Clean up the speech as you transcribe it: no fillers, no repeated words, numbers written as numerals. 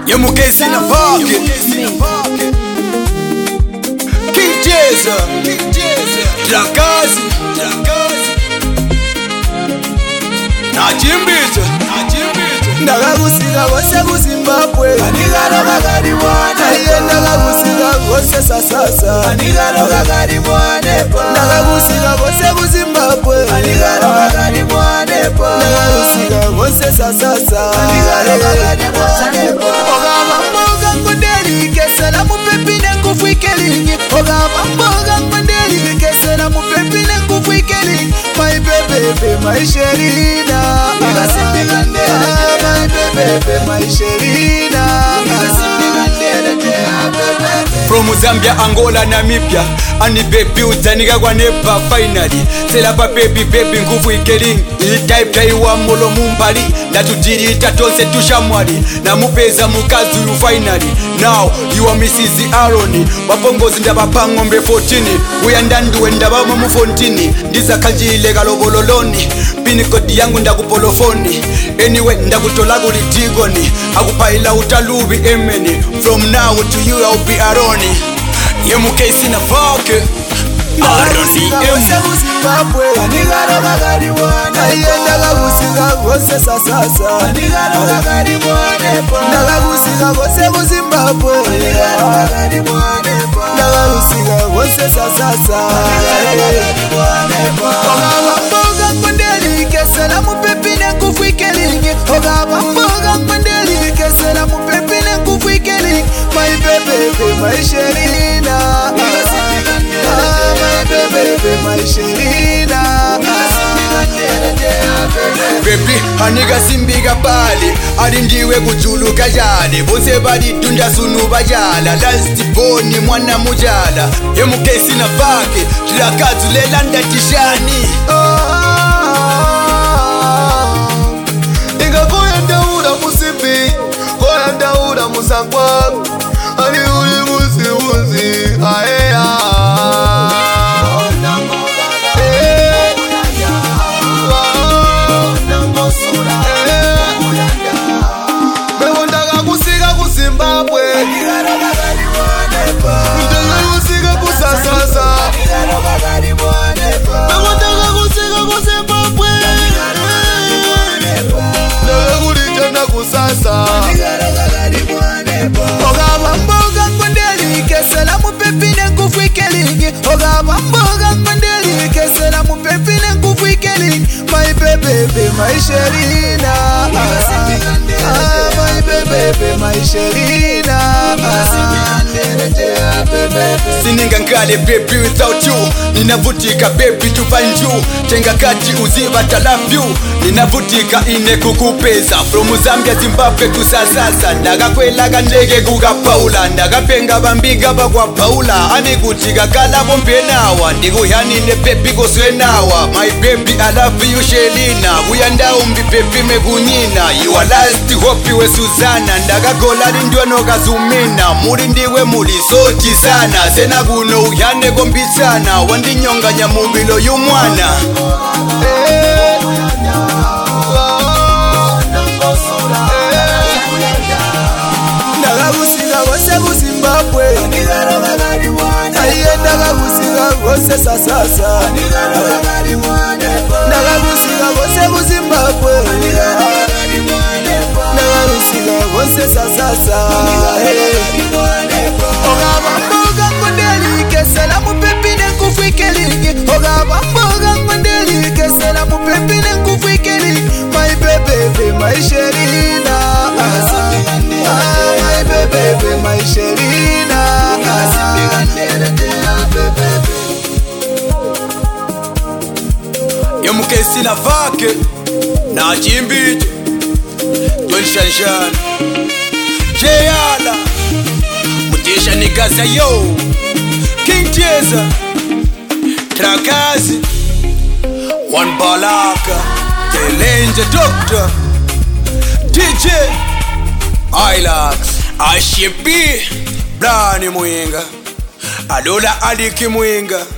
Yo mukesi na vake Kijeza Drakazi Nachimbita Ndakakusika vose ku Zimbabwe Anigaloka kali mwane Aye ndakakusika vose sasasa Anigaloka kali mwane pa Ndakakusika vose ku Zimbabwe Anigaloka kali mwane pa Ndakakusika vose sasasa Anigaloka kali mwane pa Ogama mboga ngondeli kesela mupepi nengufuike lingi Ogama mboga ngondeli kesela mupepi nengufuike lingi My baby, my Sherina My baby, my Sherina From Zambia, Angola, Namibia Ani baby utanika kwa nepa finally Sela pa baby nguvu ikeling Itaipta iwa molo mumbali Na tutirita tonse tushamwali Na mupeza mukazi yu finally Now you are Mrs. Aroni Wapongozi ndaba pa ngombe 14 Uyandanduwe ndaba mamu fontini Ndiza kanjile galobololoni Pinikodi yangu ndakupolofoni Anyway ndakutolagu litigoni Akupaila utalubi emeni From now to you I'll be Aroni Yemukesi na vake Aroni emu Zimbabwe Anigaloka kali mwane Aye ndakakusika vose sasasa Anigaloka kali mwane pa Ndakakusika vose ku Zimbabwe Anigaloka kali mwane pa Ndakakusika vose sasasa Ogama mboga ngondeli kesela mupepi nengufuike lingi Ogama mboga ngondeli kesela mupepi nengufuike lingi My baby, my Sherina My baby, my Sherina Baby, aniga simbiga pali Alindiwe kujulu kajale Bose badi tunda sunu bajala Last boni mwana mujala Yemukesi na vake Tulakazu lelanda tishani Inga koyenda ura musimbi Koyenda ura musangwa Ani uri musi Aea Zimbabwe Ndakakusika ku sasasa Ndakakusika ku Zimbabwe Ndakakulitana ku sasa Ogama mboga ngondeli kesela mupepi nengufuike lingi Ogama mboga ngondeli kesela mupepi nengufuike lingi My baby, my Sherina My baby, my Sherina Sininga nkale baby without you Ninavutika baby to find you Tenga kati uziva I love you Ninavutika ine kukupeza From Zambia Zimbabwe kusasasa Ndakakwelaga ndege kuka Paula Ndakapenga bambiga bakwa Paula Anikutika kala bombenawa Ndikuyanine baby koswenawa My baby I love you Sherina Uyanda umbi baby mekunyina You are last hope we Suzana Ndakagola lindwa nokazumina Muri ndiwe muri sochi sana Sena kuno uyane kombitsana Wandinyonga nyamubilo yumwana Ndakakusika vose ku Zimbabwe Aye ndakakusika vose sasasa Ndakakusika vose ku Zimbabwe Ndakakusika vose sasasa Ogama mboga ngondeli kesela mupepi nengufuike lingi Ogama mboga ngondeli kesela mupepi nengufuike lingi My baby, my Sherina My baby, my Sherina Yemukesi na vake Nachimbita Twanshanshan Jeyala Mutisha nigaza yo King Jeza Trakazi One Balaka Telenje Doctor DJ Ilax Ashipi Brani Mwinga Adola Aliki Mwinga